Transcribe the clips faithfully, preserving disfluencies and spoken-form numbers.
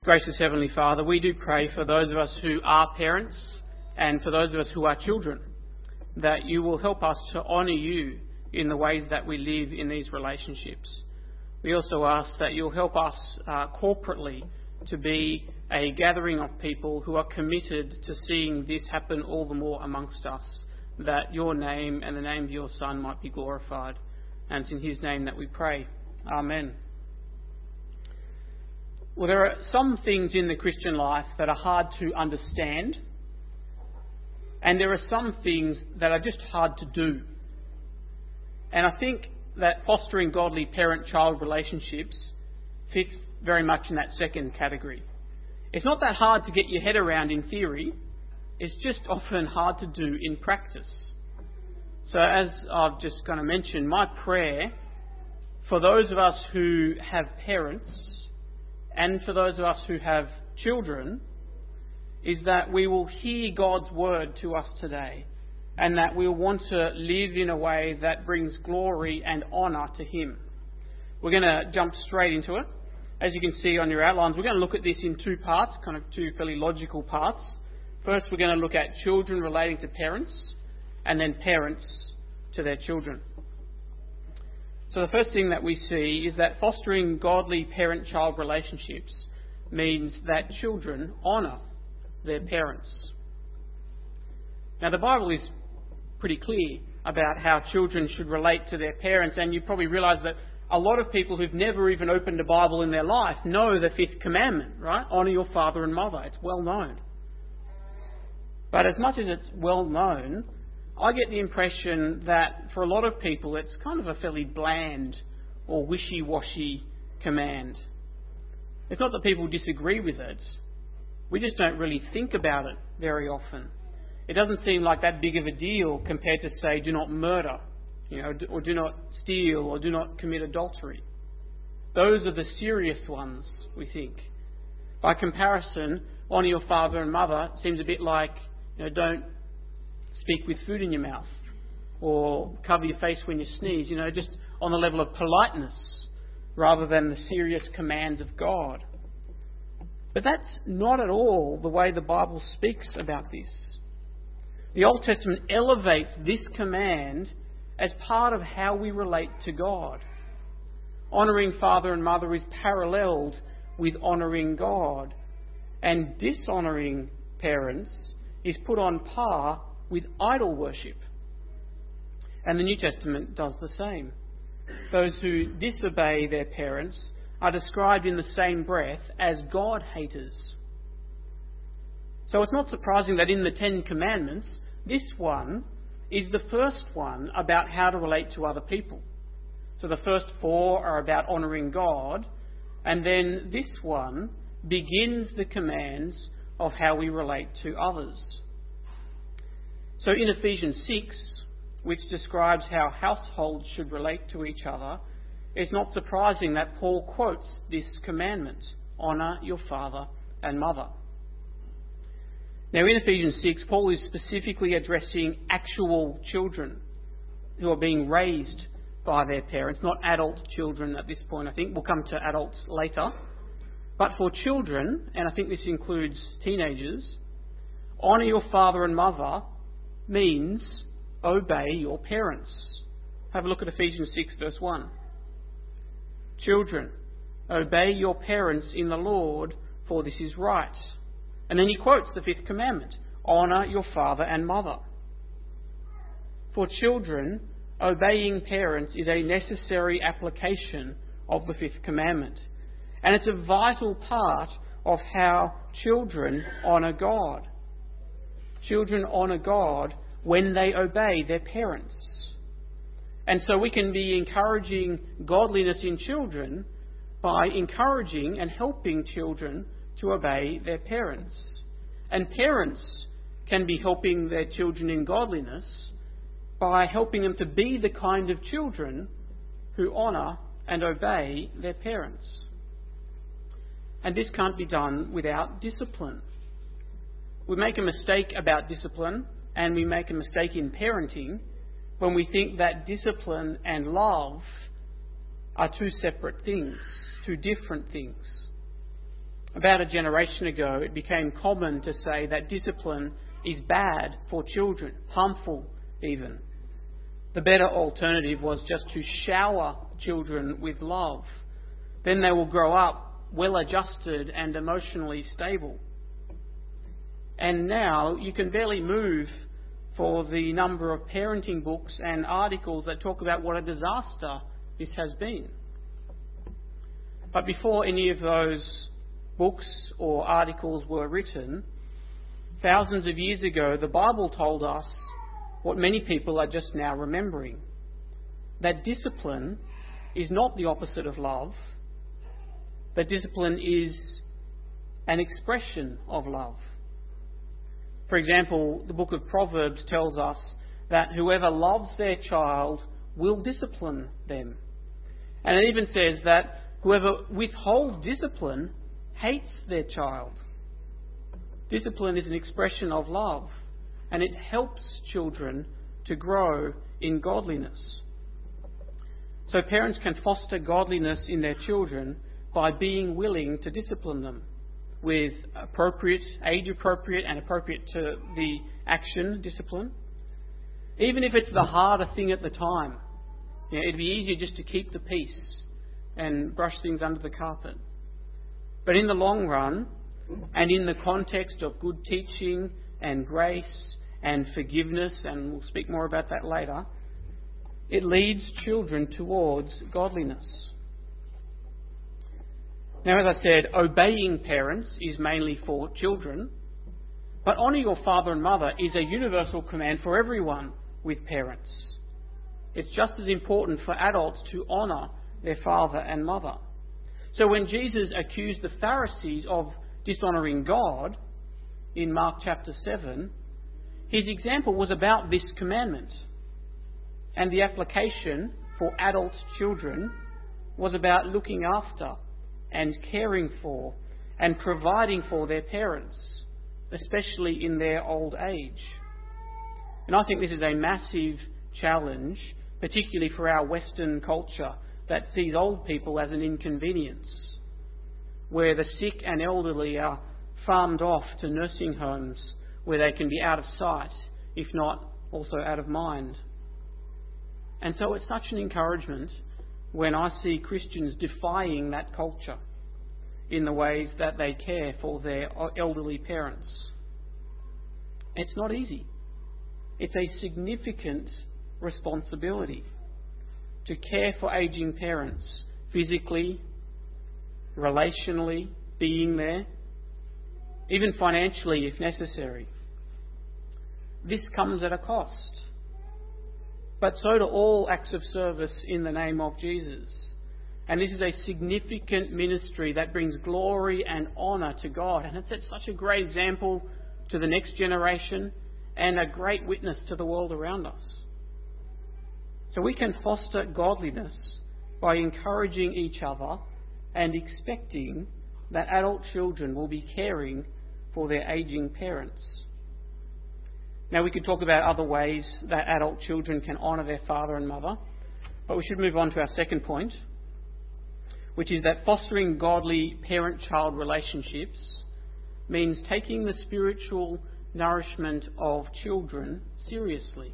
Gracious Heavenly Father, we do pray for those of us who are parents and for those of us who are children, that you will help us to honour you in the ways that we live in these relationships. We also ask that you'll help us uh, corporately to be a gathering of people who are committed to seeing this happen all the more amongst us, that your name and the name of your Son might be glorified. And it's in his name that we pray. Amen. Well, there are some things in the Christian life that are hard to understand, and there are some things that are just hard to do. And I think that fostering godly parent-child relationships fits very much in that second category. It's not that hard to get your head around in theory, it's just often hard to do in practice. So as I've just kind of mentioned, my prayer for those of us who have parents and for those of us who have children is that we will hear God's word to us today and that we'll want to live in a way that brings glory and honour to him. We're going to jump straight into it. As you can see on your outlines, we're going to look at this in two parts, kind of two fairly logical parts. First, we're going to look at children relating to parents, and then parents to their children. So the first thing that we see is that fostering godly parent-child relationships means that children honour their parents. Now, the Bible is pretty clear about how children should relate to their parents, and you probably realise that a lot of people who've never even opened a Bible in their life know the fifth commandment, right? Honour your father and mother. It's well known. But as much as it's well known, I get the impression that for a lot of people it's kind of a fairly bland or wishy-washy command. It's not that people disagree with it. We just don't really think about it very often. It doesn't seem like that big of a deal compared to, say, do not murder, you know, or do not steal, or do not commit adultery. Those are the serious ones, we think. By comparison, honour your father and mother seems a bit like, you know, don't speak with food in your mouth, or cover your face when you sneeze, you know, just on the level of politeness rather than the serious commands of God. But that's not at all the way the Bible speaks about this. The Old Testament elevates this command as part of how we relate to God. Honouring father and mother is paralleled with honouring God, and dishonouring parents is put on par with idol worship. And the New Testament does the same. Those who disobey their parents are described in the same breath as God-haters. So it's not surprising that in the Ten Commandments, this one is the first one about how to relate to other people. So the first four are about honouring God, and then this one begins the commands of how we relate to others. So in Ephesians six, which describes how households should relate to each other, it's not surprising that Paul quotes this commandment, honour your father and mother. Now in Ephesians six, Paul is specifically addressing actual children who are being raised by their parents, not adult children at this point. I think we'll come to adults later. But for children, and I think this includes teenagers, honour your father and mother means obey your parents. Have a look at Ephesians six verse one. Children, obey your parents in the Lord, for this is right. And then he quotes the fifth commandment, honour your father and mother. For children, obeying parents is a necessary application of the fifth commandment. And it's a vital part of how children honour God. Children honour God when they obey their parents. And so we can be encouraging godliness in children by encouraging and helping children to obey their parents. And parents can be helping their children in godliness by helping them to be the kind of children who honour and obey their parents. And this can't be done without discipline. We make a mistake about discipline, and we make a mistake in parenting when we think that discipline and love are two separate things, two different things. About a generation ago, it became common to say that discipline is bad for children, harmful even. The better alternative was just to shower children with love. Then they will grow up well-adjusted and emotionally stable. And now you can barely move for the number of parenting books and articles that talk about what a disaster this has been. But before any of those books or articles were written, thousands of years ago, the Bible told us what many people are just now remembering, that discipline is not the opposite of love, that discipline is an expression of love. For example, the book of Proverbs tells us that whoever loves their child will discipline them. And it even says that whoever withholds discipline hates their child. Discipline is an expression of love, and it helps children to grow in godliness. So parents can foster godliness in their children by being willing to discipline them with appropriate, age-appropriate and appropriate to the action discipline. Even if it's the harder thing at the time, you know, it'd be easier just to keep the peace and brush things under the carpet. But in the long run, and in the context of good teaching and grace and forgiveness, and we'll speak more about that later, it leads children towards godliness. Now, as I said, obeying parents is mainly for children, but honour your father and mother is a universal command for everyone with parents. It's just as important for adults to honour their father and mother. So when Jesus accused the Pharisees of dishonouring God in Mark chapter seven, his example was about this commandment. And the application for adult children was about looking after and caring for and providing for their parents, especially in their old age. And I think this is a massive challenge, particularly for our Western culture that sees old people as an inconvenience, where the sick and elderly are farmed off to nursing homes where they can be out of sight, if not also out of mind. And so it's such an encouragement when I see Christians defying that culture in the ways that they care for their elderly parents. It's not easy. It's a significant responsibility to care for ageing parents, physically, relationally, being there, even financially if necessary. This comes at a cost. But so do all acts of service in the name of Jesus. And this is a significant ministry that brings glory and honour to God. And it's such a great example to the next generation and a great witness to the world around us. So we can foster godliness by encouraging each other and expecting that adult children will be caring for their ageing parents. Now, we could talk about other ways that adult children can honour their father and mother, but we should move on to our second point, which is that fostering godly parent-child relationships means taking the spiritual nourishment of children seriously.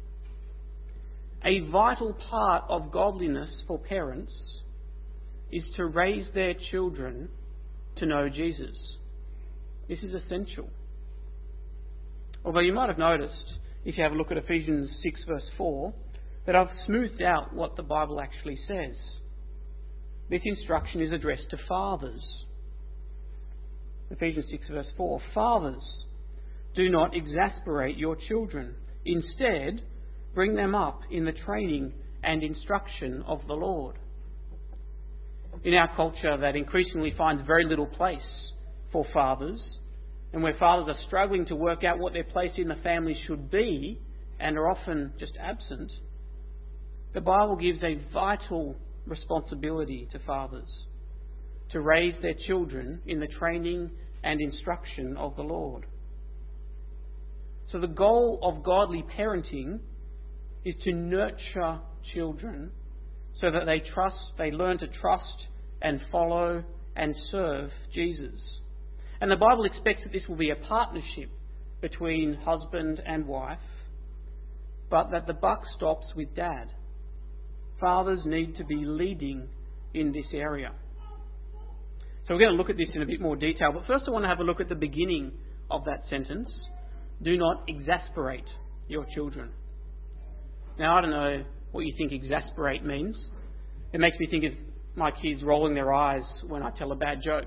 A vital part of godliness for parents is to raise their children to know Jesus. This is essential. Although you might have noticed, if you have a look at Ephesians six verse four, that I've smoothed out what the Bible actually says. This instruction is addressed to fathers. Ephesians six verse four, fathers, do not exasperate your children. Instead, bring them up in the training and instruction of the Lord. In our culture that increasingly finds very little place for fathers, and where fathers are struggling to work out what their place in the family should be and are often just absent, the Bible gives a vital responsibility to fathers to raise their children in the training and instruction of the Lord. So the goal of godly parenting is to nurture children so that they trust, they learn to trust and follow and serve Jesus. And the Bible expects that this will be a partnership between husband and wife, but that the buck stops with dad. Fathers need to be leading in this area. So we're going to look at this in a bit more detail, but first I want to have a look at the beginning of that sentence. Do not exasperate your children. Now, I don't know what you think exasperate means. It makes me think of my kids rolling their eyes when I tell a bad joke.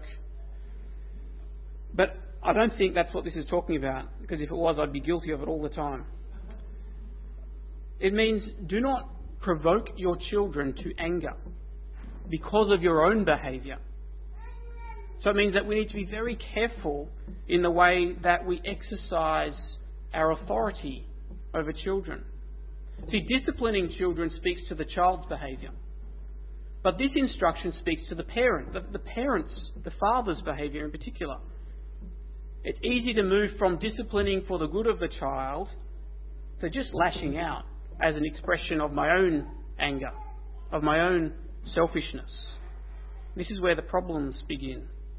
But I don't think that's what this is talking about, because if it was, I'd be guilty of it all the time. It means do not provoke your children to anger because of your own behaviour. So it means that we need to be very careful in the way that we exercise our authority over children. See, disciplining children speaks to the child's behaviour. But this instruction speaks to the parent, the, the parent's, the father's behaviour in particular. It's easy to move from disciplining for the good of the child to just lashing out as an expression of my own anger, of my own selfishness. This is where the problems begin.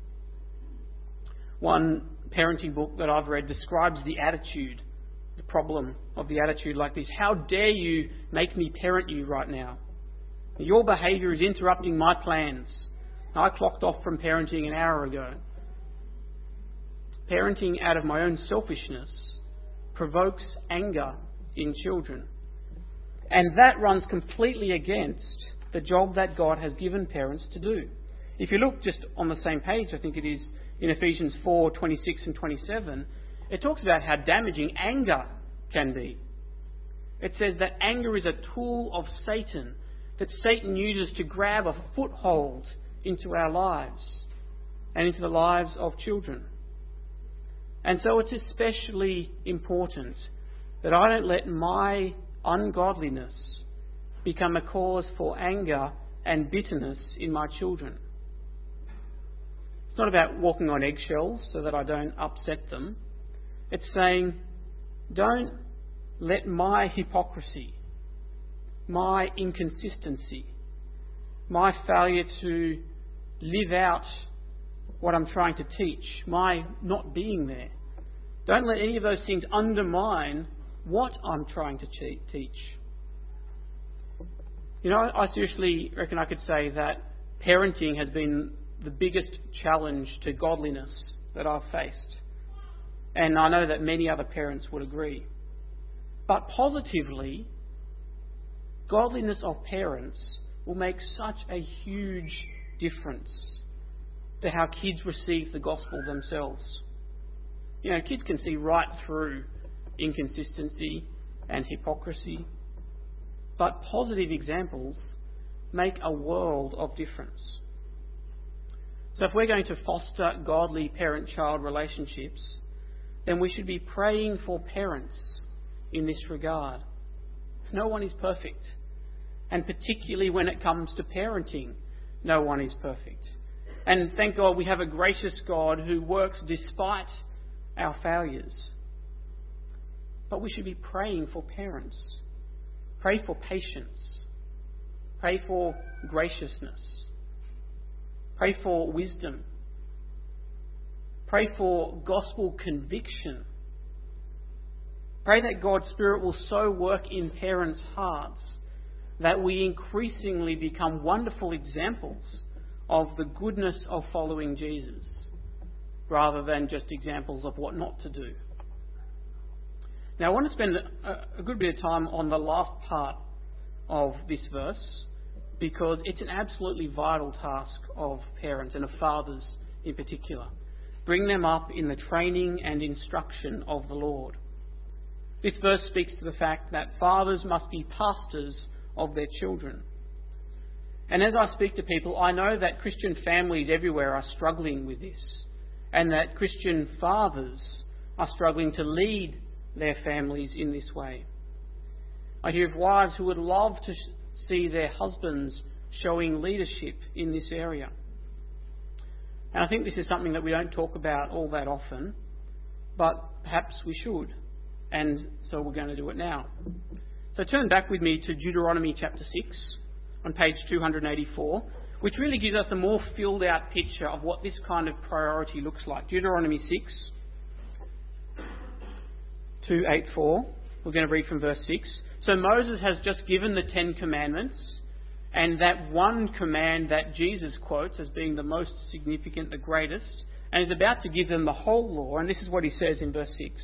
One parenting book that I've read describes the attitude, the problem of the attitude like this. How dare you make me parent you right now? Your behaviour is interrupting my plans. I clocked off from parenting an hour ago. Parenting out of my own selfishness provokes anger in children. And that runs completely against the job that God has given parents to do. If you look just on the same page, I think it is in Ephesians four, twenty-six and twenty-seven, it talks about how damaging anger can be. It says that anger is a tool of Satan, that Satan uses to grab a foothold into our lives and into the lives of children. And so it's especially important that I don't let my ungodliness become a cause for anger and bitterness in my children. It's not about walking on eggshells so that I don't upset them. It's saying, don't let my hypocrisy, my inconsistency, my failure to live out what I'm trying to teach, my not being there, don't let any of those things undermine what I'm trying to teach. You know, I seriously reckon I could say that parenting has been the biggest challenge to godliness that I've faced. And I know that many other parents would agree. But positively, godliness of parents will make such a huge difference to how kids receive the gospel themselves. You know, kids can see right through inconsistency and hypocrisy, but positive examples make a world of difference. So if we're going to foster godly parent-child relationships, then we should be praying for parents in this regard. No one is perfect. And particularly when it comes to parenting, no one is perfect. And thank God we have a gracious God who works despite our failures. But we should be praying for parents. Pray for patience. Pray for graciousness. Pray for wisdom. Pray for gospel conviction. Pray that God's Spirit will so work in parents' hearts that we increasingly become wonderful examples of the goodness of following Jesus, rather than just examples of what not to do. Now I want to spend a, a good bit of time on the last part of this verse, because it's an absolutely vital task of parents and of fathers in particular. Bring them up in the training and instruction of the Lord. This verse speaks to the fact that fathers must be pastors of their children. And as I speak to people, I know that Christian families everywhere are struggling with this, and that Christian fathers are struggling to lead their families in this way. I hear of wives who would love to see their husbands showing leadership in this area. And I think this is something that we don't talk about all that often, but perhaps we should. And so we're going to do it now. So turn back with me to Deuteronomy chapter six on page two hundred eighty-four. which really gives us a more filled out picture of what this kind of priority looks like. Deuteronomy six, two, eight, four. We're going to read from verse six. So Moses has just given the Ten Commandments, and that one command that Jesus quotes as being the most significant, the greatest, and is about to give them the whole law. And this is what he says in verse six.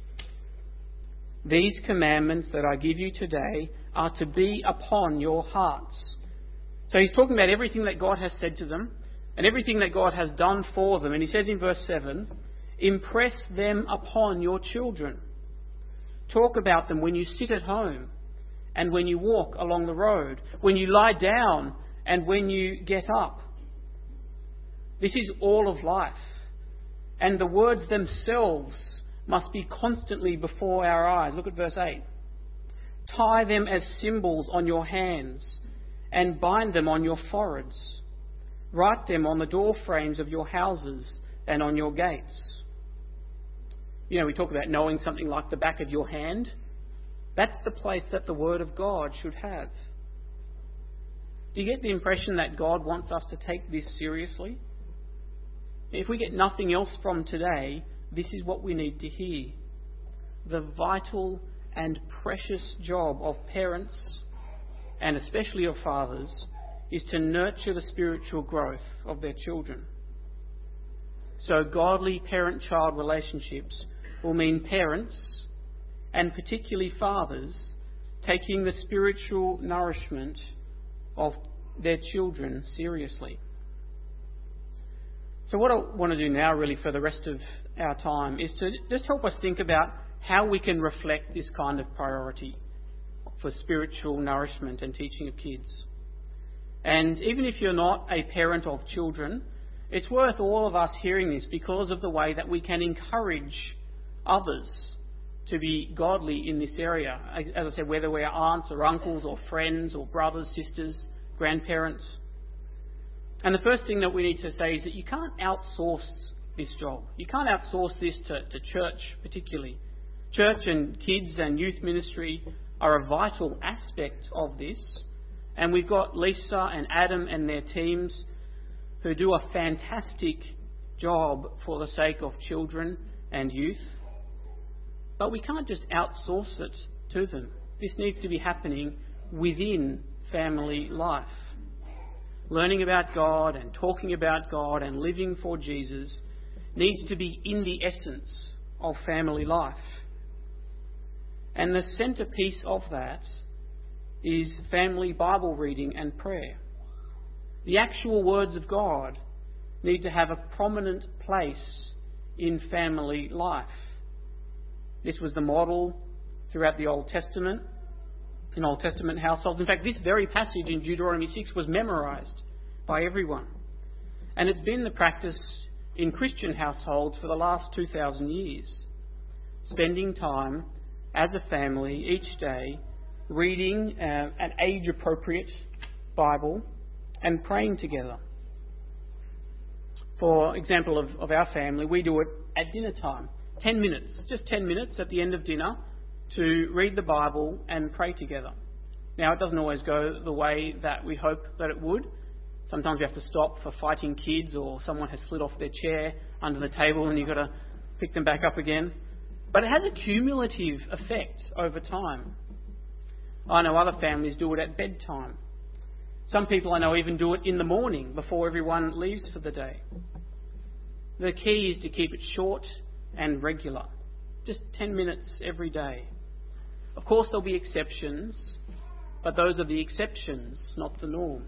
These commandments that I give you today are to be upon your hearts. So he's talking about everything that God has said to them and everything that God has done for them. And he says in verse seven, impress them upon your children. Talk about them when you sit at home and when you walk along the road, when you lie down and when you get up. This is all of life. And the words themselves must be constantly before our eyes. Look at verse eight. Tie them as symbols on your hands and bind them on your foreheads. Write them on the door frames of your houses and on your gates. You know, we talk about knowing something like the back of your hand. That's the place that the Word of God should have. Do you get the impression that God wants us to take this seriously? If we get nothing else from today, this is what we need to hear. The vital and precious job of parents, and especially of fathers, is to nurture the spiritual growth of their children. So godly parent-child relationships will mean parents, and particularly fathers, taking the spiritual nourishment of their children seriously. So what I want to do now really for the rest of our time is to just help us think about how we can reflect this kind of priority for spiritual nourishment and teaching of kids. And even if you're not a parent of children, it's worth all of us hearing this because of the way that we can encourage others to be godly in this area. As I said, whether we're aunts or uncles or friends or brothers, sisters, grandparents. And the first thing that we need to say is that you can't outsource this job. You can't outsource this to, to church particularly. Church and kids and youth ministry are a vital aspect of this. And we've got Lisa and Adam and their teams who do a fantastic job for the sake of children and youth. But we can't just outsource it to them. This needs to be happening within family life. Learning about God and talking about God and living for Jesus needs to be in the essence of family life. And the centrepiece of that is family Bible reading and prayer. The actual words of God need to have a prominent place in family life. This was the model throughout the Old Testament, in Old Testament households. In fact, this very passage in Deuteronomy six was memorised by everyone. And it's been the practice in Christian households for the last two thousand years. Spending time as a family each day, reading uh, an age-appropriate Bible and praying together. For example of, of our family, we do it at dinner time. Ten minutes, just ten minutes at the end of dinner to read the Bible and pray together. Now, it doesn't always go the way that we hope that it would. Sometimes you have to stop for fighting kids or someone has slid off their chair under the table and you've got to pick them back up again. But it has a cumulative effect over time. I know other families do it at bedtime. Some people I know even do it in the morning before everyone leaves for the day. The key is to keep it short and regular. Just ten minutes every day. Of course there'll be exceptions, but those are the exceptions, not the norm.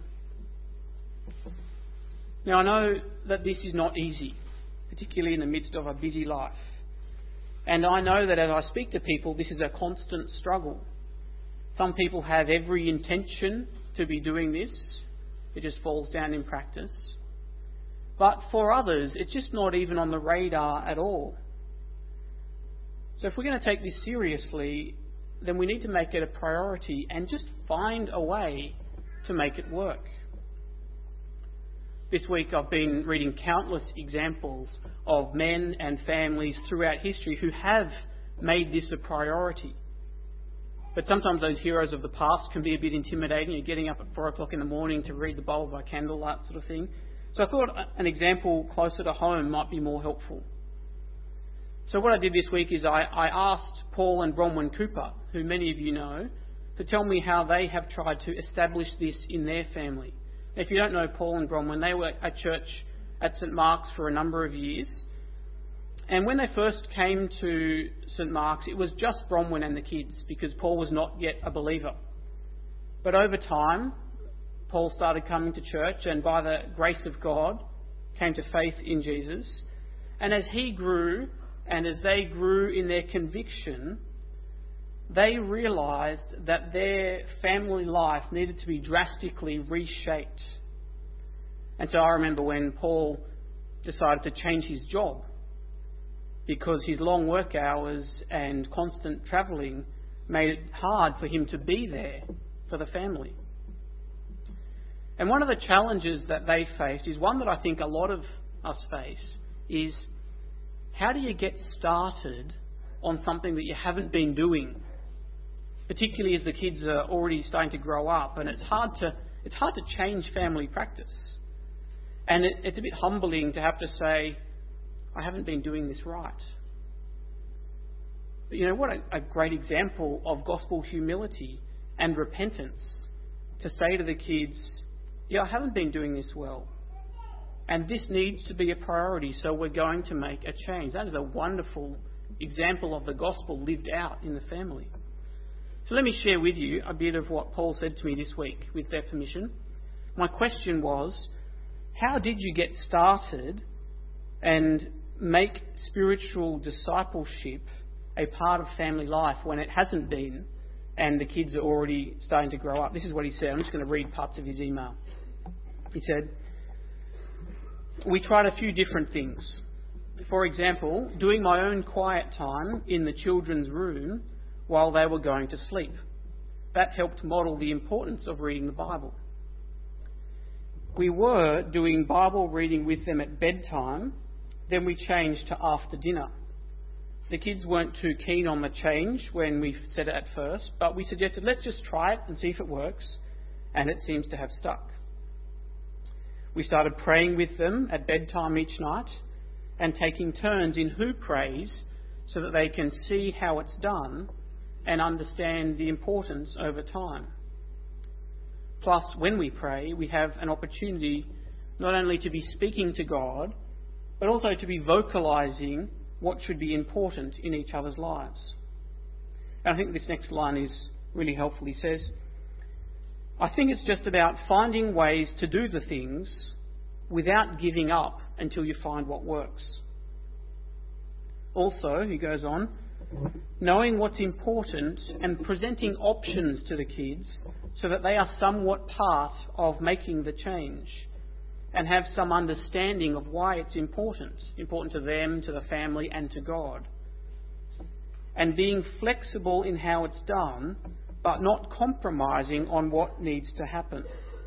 Now I know that this is not easy, particularly in the midst of a busy life. And I know that as I speak to people, this is a constant struggle. Some people have every intention to be doing this. It just falls down in practice. But for others, it's just not even on the radar at all. So if we're going to take this seriously, then we need to make it a priority and just find a way to make it work. This week I've been reading countless examples of men and families throughout history who have made this a priority. But sometimes those heroes of the past can be a bit intimidating. You're getting up at four o'clock in the morning to read the Bible by candlelight sort of thing. So I thought an example closer to home might be more helpful. So what I did this week is I, I asked Paul and Bronwyn Cooper, who many of you know, to tell me how they have tried to establish this in their family. If you don't know Paul and Bronwyn, they were at church at St Mark's for a number of years. And when they first came to St Mark's, it was just Bronwyn and the kids, because Paul was not yet a believer. But over time, Paul started coming to church, and by the grace of God, came to faith in Jesus. And as he grew, and as they grew in their conviction, they realised that their family life needed to be drastically reshaped. And so I remember when Paul decided to change his job, because his long work hours and constant travelling made it hard for him to be there for the family. And one of the challenges that they faced is one that I think a lot of us face, is how do you get started on something that you haven't been doing, particularly as the kids are already starting to grow up, and it's hard to it's hard to change family practice. And it, it's a bit humbling to have to say, I haven't been doing this right. But you know what a, a great example of gospel humility and repentance, to say to the kids, yeah, I haven't been doing this well, and this needs to be a priority, so we're going to make a change. That is a wonderful example of the gospel lived out in the family. So let me share with you a bit of what Paul said to me this week, with their permission. My question was, how did you get started and make spiritual discipleship a part of family life when it hasn't been and the kids are already starting to grow up? This is what he said. I'm just going to read parts of his email. He said, we tried a few different things. For example, doing my own quiet time in the children's room while they were going to sleep. That helped model the importance of reading the Bible. We were doing Bible reading with them at bedtime, then we changed to after dinner. The kids weren't too keen on the change when we said it at first, but we suggested let's just try it and see if it works, and it seems to have stuck. We started praying with them at bedtime each night and taking turns in who prays so that they can see how it's done and understand the importance over time. Plus, when we pray, we have an opportunity not only to be speaking to God, but also to be vocalising what should be important in each other's lives. And I think this next line is really helpful. He says, I think it's just about finding ways to do the things without giving up until you find what works. Also, he goes on, knowing what's important and presenting options to the kids so that they are somewhat part of making the change and have some understanding of why it's important, important to them, to the family and to God. And being flexible in how it's done, but not compromising on what needs to happen.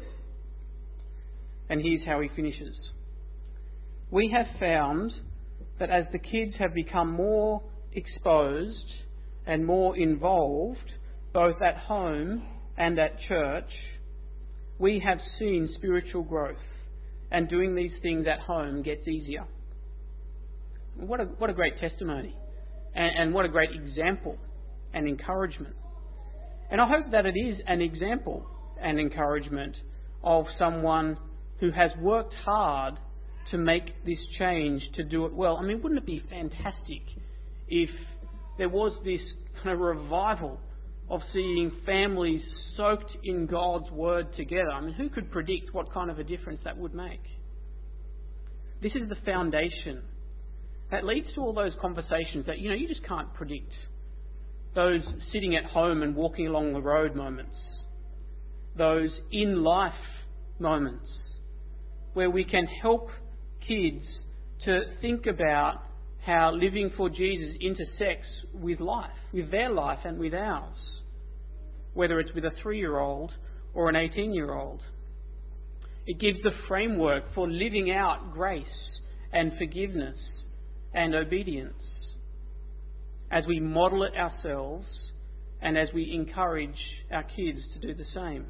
And here's how he finishes. We have found that as the kids have become more exposed and more involved, both at home and at church, we have seen spiritual growth, and doing these things at home gets easier. What a, what a great testimony, and, and what a great example and encouragement. And I hope that it is an example and encouragement of someone who has worked hard to make this change, to do it well. I mean, wouldn't it be fantastic if there was this kind of revival of seeing families soaked in God's Word together? I mean, who could predict what kind of a difference that would make? This is the foundation that leads to all those conversations that, you know, you just can't predict. Those sitting at home and walking along the road moments. Those in-life moments where we can help kids to think about how living for Jesus intersects with life, with their life and with ours, whether it's with a three-year-old or an eighteen-year-old. It gives the framework for living out grace and forgiveness and obedience as we model it ourselves and as we encourage our kids to do the same.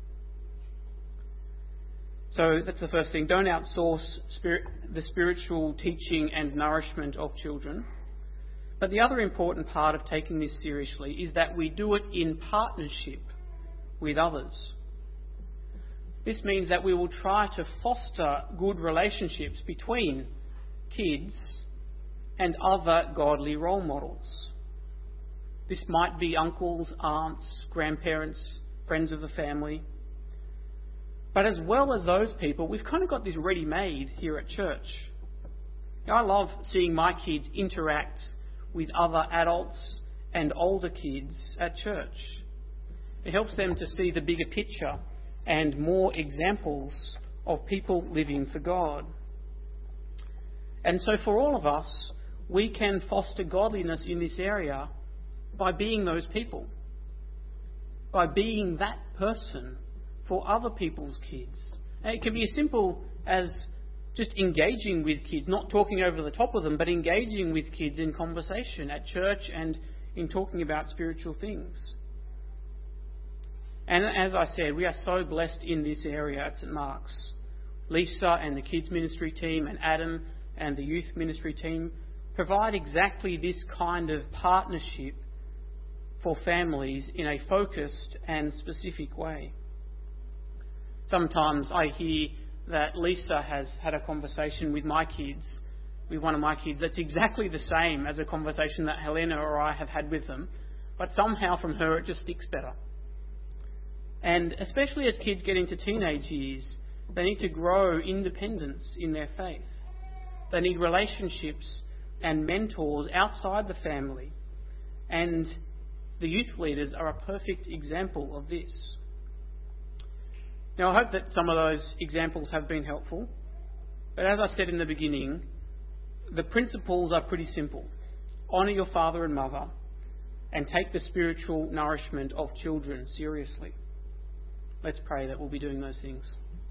So that's the first thing. Don't outsource spirit, the spiritual teaching and nourishment of children. But the other important part of taking this seriously is that we do it in partnership with others. This means that we will try to foster good relationships between kids and other godly role models. This might be uncles, aunts, grandparents, friends of the family. But as well as those people, we've kind of got this ready-made here at church. Now, I love seeing my kids interact with other adults and older kids at church. It helps them to see the bigger picture and more examples of people living for God. And so for all of us, we can foster godliness in this area by being those people, by being that person for other people's kids. And it can be as simple as just engaging with kids, not talking over the top of them, but engaging with kids in conversation at church and in talking about spiritual things. And as I said, we are so blessed in this area at St Mark's. Lisa and the kids ministry team and Adam and the youth ministry team provide exactly this kind of partnership for families in a focused and specific way. Sometimes I hear that Lisa has had a conversation with my kids, with one of my kids, that's exactly the same as a conversation that Helena or I have had with them, but somehow from her it just sticks better. And especially as kids get into teenage years, they need to grow independence in their faith. They need relationships and mentors outside the family. And the youth leaders are a perfect example of this. Now, I hope that some of those examples have been helpful. But as I said in the beginning, the principles are pretty simple. Honour your father and mother and take the spiritual nourishment of children seriously. Let's pray that we'll be doing those things.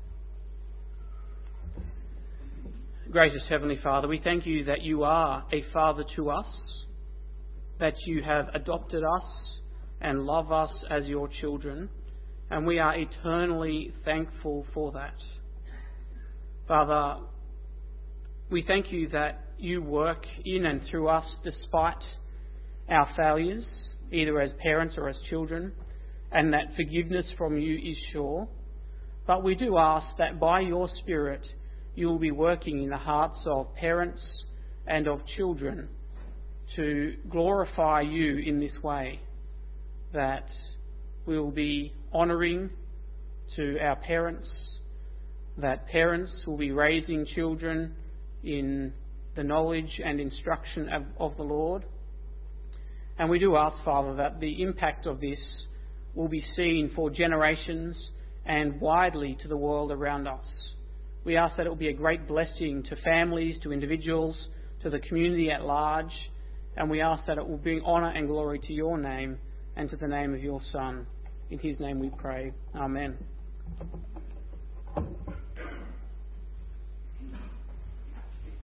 Gracious Heavenly Father, we thank you that you are a father to us, that you have adopted us and love us as your children, and we are eternally thankful for that. Father, we thank you that you work in and through us despite our failures, either as parents or as children, and that forgiveness from you is sure. But we do ask that by your Spirit you will be working in the hearts of parents and of children to glorify you in this way, that we will be honouring to our parents, that parents will be raising children in the knowledge and instruction of, of the Lord. And we do ask, Father, that the impact of this will be seen for generations and widely to the world around us. We ask that it will be a great blessing to families, to individuals, to the community at large, and we ask that it will bring honour and glory to your name and to the name of your Son. In his name we pray. Amen.